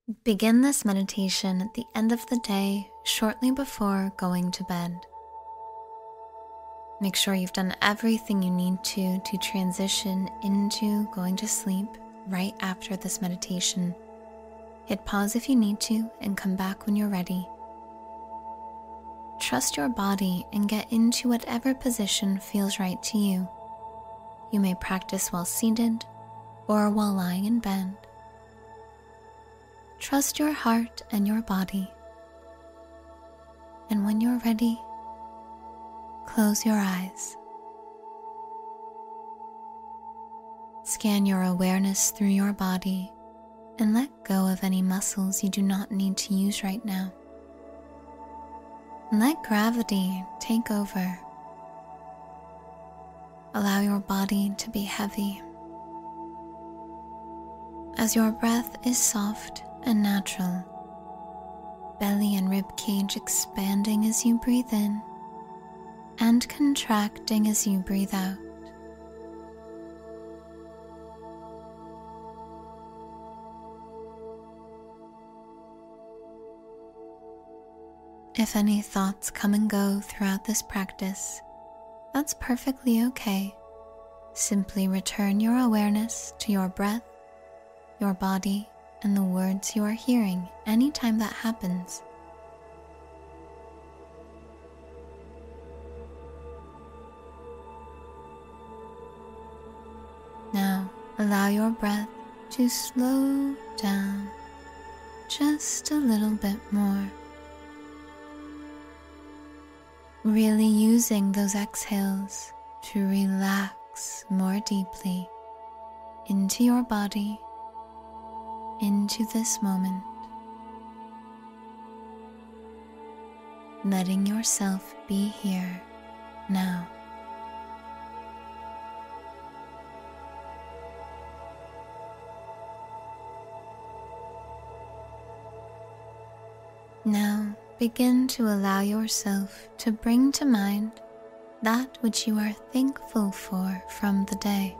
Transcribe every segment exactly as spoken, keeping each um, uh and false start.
Begin this meditation at the end of the day, shortly before going to bed. Make sure you've done everything you need to to transition into going to sleep right after this meditation. Hit pause if you need to and come back when you're ready. Trust your body and get into whatever position feels right to you. You may practice while seated or while lying in bed. Trust your heart and your body. And when you're ready, close your eyes. Scan your awareness through your body and let go of any muscles you do not need to use right now. Let gravity take over. Allow your body to be heavy. As your breath is soft and natural, belly and rib cage expanding as you breathe in and contracting as you breathe out. If any thoughts come and go throughout this practice, that's perfectly okay. Simply return your awareness to your breath, your body, and the words you are hearing anytime that happens. Now, allow your breath to slow down just a little bit more. Really using those exhales to relax more deeply into your body, into this moment. Letting yourself be here now. Now, begin to allow yourself to bring to mind that which you are thankful for from the day.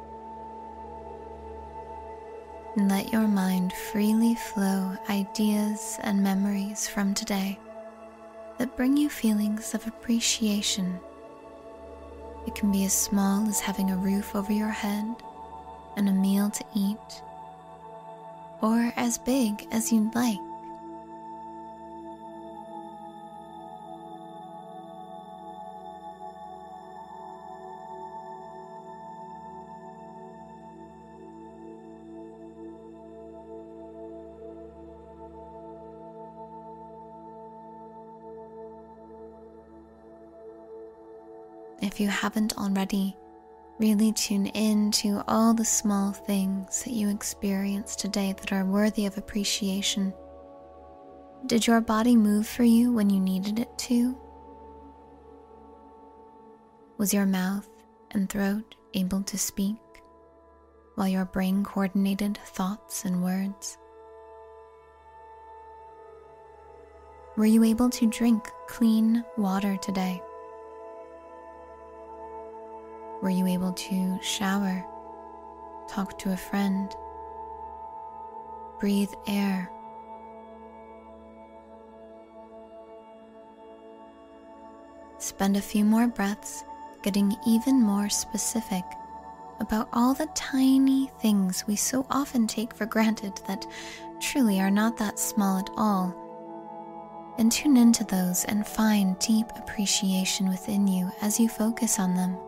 And let your mind freely flow ideas and memories from today that bring you feelings of appreciation. It can be as small as having a roof over your head and a meal to eat, or as big as you'd like. If you haven't already, really tune in to all the small things that you experienced today that are worthy of appreciation. Did your body move for you when you needed it to? Was your mouth and throat able to speak while your brain coordinated thoughts and words? Were you able to drink clean water today? Were you able to shower, talk to a friend, breathe air? Spend a few more breaths getting even more specific about all the tiny things we so often take for granted that truly are not that small at all. And tune into those and find deep appreciation within you as you focus on them.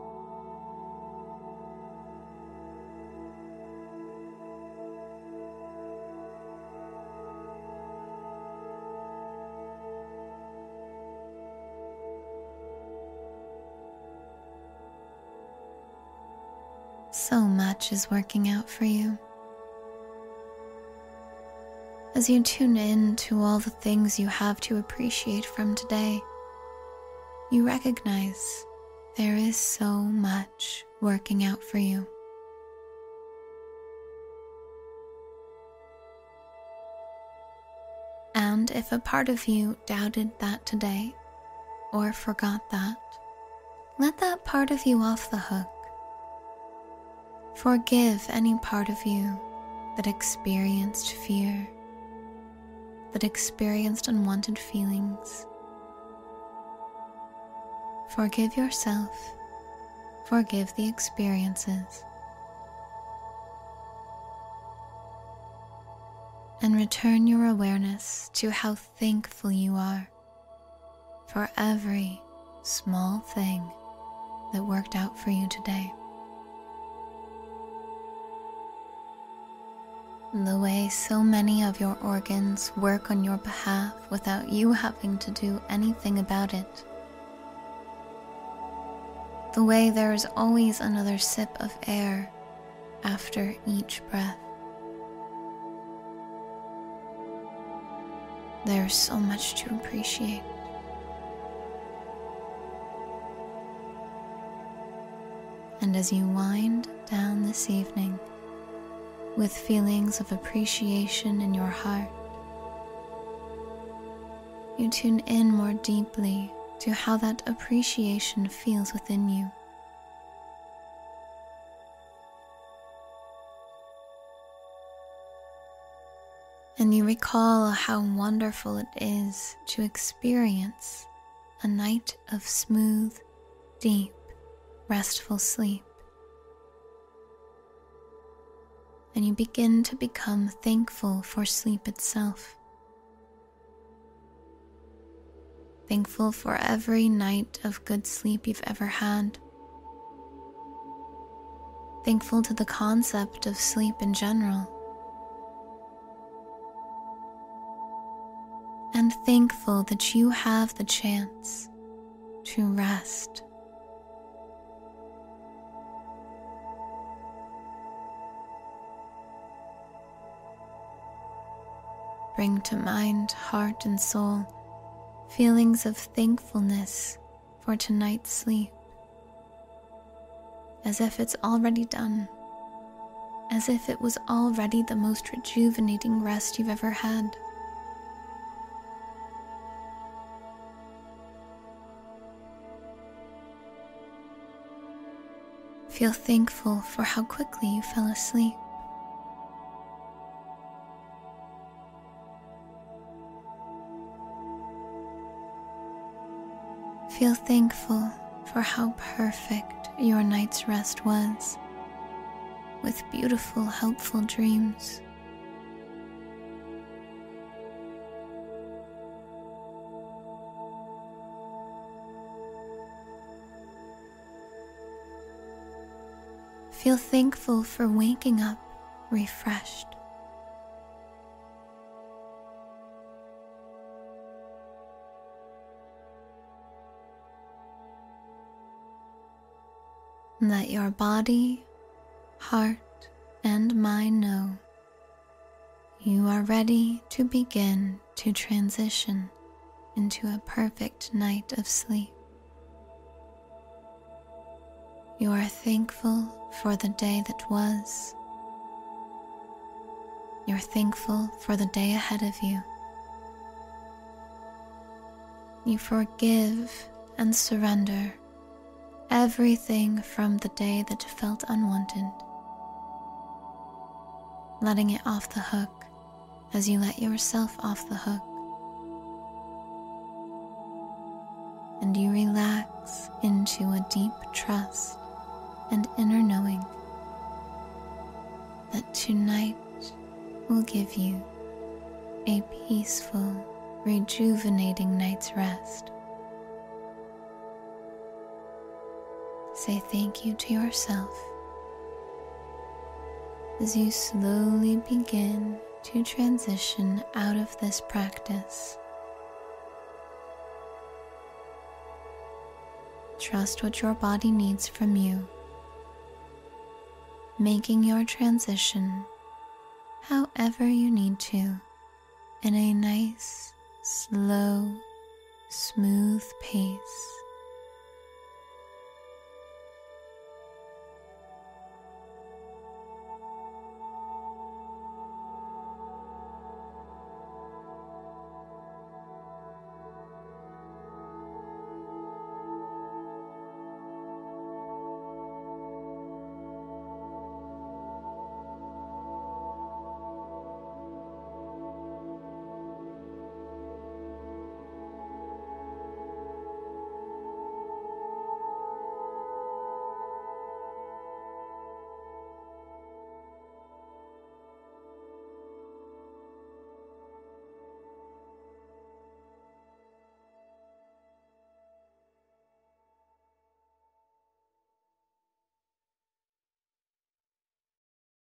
So much is working out for you. As you tune in to all the things you have to appreciate from today, you recognize there is so much working out for you. And if a part of you doubted that today, or forgot that, let that part of you off the hook. Forgive any part of you that experienced fear that experienced unwanted feelings. Forgive yourself, forgive the experiences, and return your awareness to how thankful you are for every small thing that worked out for you today. The way so many of your organs work on your behalf without you having to do anything about it. The way there is always another sip of air after each breath. There's so much to appreciate. And as you wind down this evening with feelings of appreciation in your heart, you tune in more deeply to how that appreciation feels within you. And you recall how wonderful it is to experience a night of smooth, deep, restful sleep. And you begin to become thankful for sleep itself. Thankful for every night of good sleep you've ever had. Thankful to the concept of sleep in general. And thankful that you have the chance to rest. Bring to mind, heart, and soul feelings of thankfulness for tonight's sleep, as if it's already done, as if it was already the most rejuvenating rest you've ever had. Feel thankful for how quickly you fell asleep. Feel thankful for how perfect your night's rest was, with beautiful, helpful dreams. Feel thankful for waking up refreshed. Let your body, heart, and mind know you are ready to begin to transition into a perfect night of sleep. You are thankful for the day that was. You're thankful for the day ahead of you. You forgive and surrender everything from the day that felt unwanted, letting it off the hook as you let yourself off the hook. And you relax into a deep trust and inner knowing that tonight will give you a peaceful, rejuvenating night's rest. Say thank you to yourself as you slowly begin to transition out of this practice. Trust what your body needs from you, making your transition however you need to in a nice, slow, smooth pace.